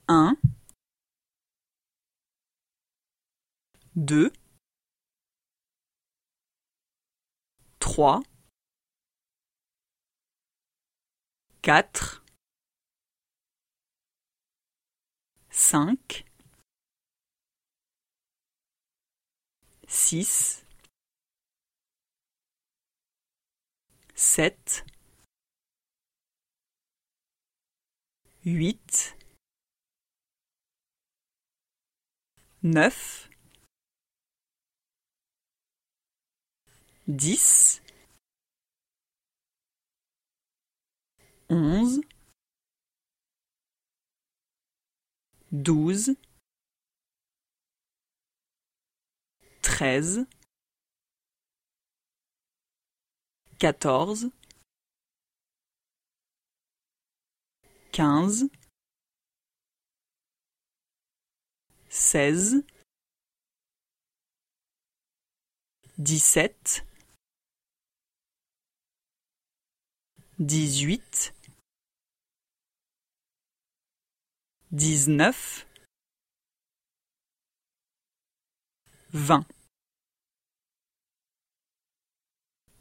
1, 2, 3, 4, 5, 6, 7, 8, 9, 10, 11, 12, 13, 14, 15, 16, 17, 18, 19, 20.